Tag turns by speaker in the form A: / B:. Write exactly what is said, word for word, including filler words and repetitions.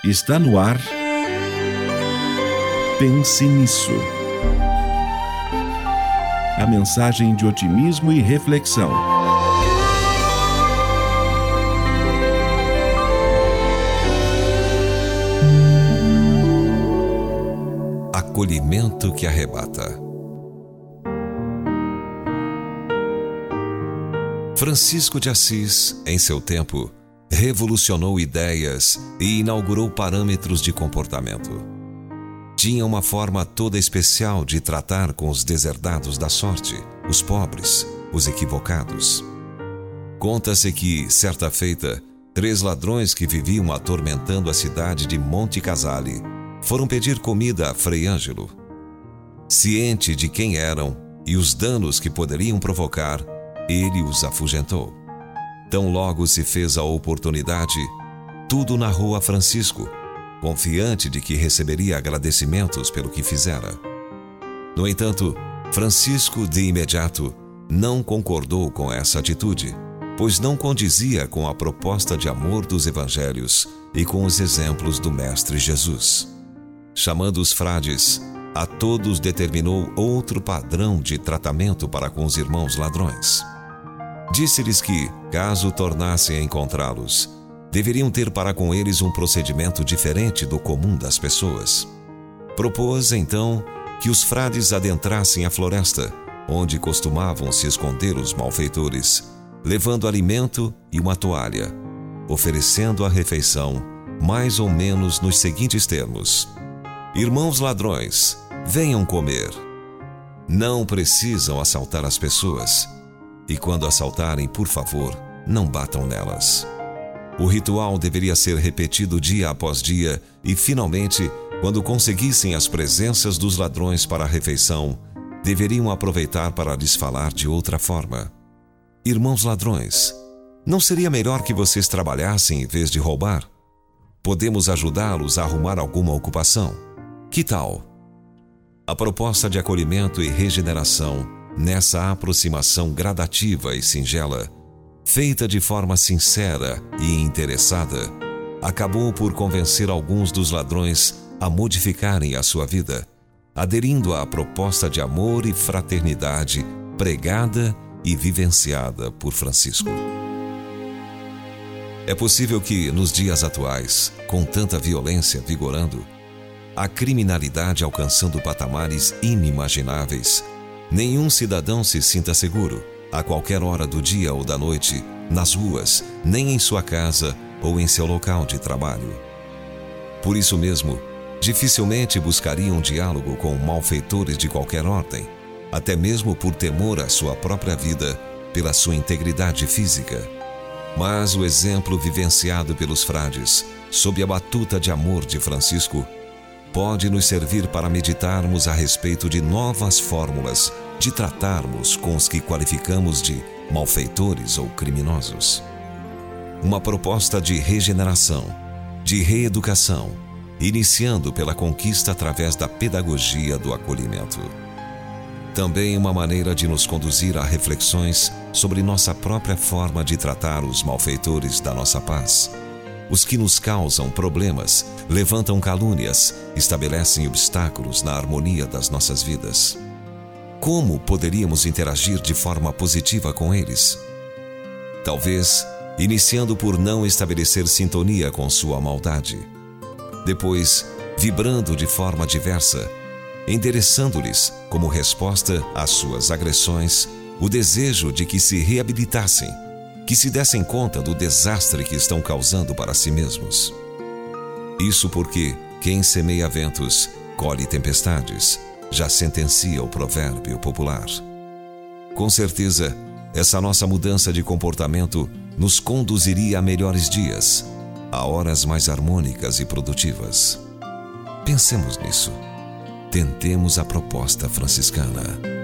A: Está no ar. Pense nisso. A mensagem de otimismo e reflexão.
B: Acolhimento que arrebata. Francisco de Assis, em seu tempo, revolucionou ideias e inaugurou parâmetros de comportamento. Tinha uma forma toda especial de tratar com os deserdados da sorte, os pobres, os equivocados. Conta-se que, certa feita, três ladrões que viviam atormentando a cidade de Monte Casale foram pedir comida a Frei Ângelo. Ciente de quem eram e os danos que poderiam provocar, ele os afugentou. Tão logo se fez a oportunidade, tudo narrou a Francisco, confiante de que receberia agradecimentos pelo que fizera. No entanto, Francisco, de imediato, não concordou com essa atitude, pois não condizia com a proposta de amor dos evangelhos e com os exemplos do Mestre Jesus. Chamando os frades, a todos determinou outro padrão de tratamento para com os irmãos ladrões. Disse-lhes que, caso tornassem a encontrá-los, deveriam ter para com eles um procedimento diferente do comum das pessoas. Propôs, então, que os frades adentrassem a floresta, onde costumavam se esconder os malfeitores, levando alimento e uma toalha, oferecendo a refeição, mais ou menos nos seguintes termos: irmãos ladrões, venham comer. Não precisam assaltar as pessoas, e quando assaltarem, por favor, não batam nelas. O ritual deveria ser repetido dia após dia e, finalmente, quando conseguissem as presenças dos ladrões para a refeição, deveriam aproveitar para lhes falar de outra forma. Irmãos ladrões, não seria melhor que vocês trabalhassem em vez de roubar? Podemos ajudá-los a arrumar alguma ocupação. Que tal? A proposta de acolhimento e regeneração, nessa aproximação gradativa e singela, feita de forma sincera e interessada, acabou por convencer alguns dos ladrões a modificarem a sua vida, aderindo à proposta de amor e fraternidade pregada e vivenciada por Francisco. É possível que, nos dias atuais, com tanta violência vigorando, a criminalidade alcançando patamares inimagináveis, nenhum cidadão se sinta seguro, a qualquer hora do dia ou da noite, nas ruas, nem em sua casa ou em seu local de trabalho. Por isso mesmo, dificilmente buscariam diálogo com malfeitores de qualquer ordem, até mesmo por temor à sua própria vida, pela sua integridade física. Mas o exemplo vivenciado pelos frades, sob a batuta de amor de Francisco, pode nos servir para meditarmos a respeito de novas fórmulas de tratarmos com os que qualificamos de malfeitores ou criminosos. Uma proposta de regeneração, de reeducação, iniciando pela conquista através da pedagogia do acolhimento. Também uma maneira de nos conduzir a reflexões sobre nossa própria forma de tratar os malfeitores da nossa paz, os que nos causam problemas, levantam calúnias, estabelecem obstáculos na harmonia das nossas vidas. Como poderíamos interagir de forma positiva com eles? Talvez iniciando por não estabelecer sintonia com sua maldade. Depois, vibrando de forma diversa, endereçando-lhes, como resposta às suas agressões, o desejo de que se reabilitassem, que se dessem conta do desastre que estão causando para si mesmos. Isso porque quem semeia ventos, colhe tempestades, já sentencia o provérbio popular. Com certeza, essa nossa mudança de comportamento nos conduziria a melhores dias, a horas mais harmônicas e produtivas. Pensemos nisso. Tentemos a proposta franciscana.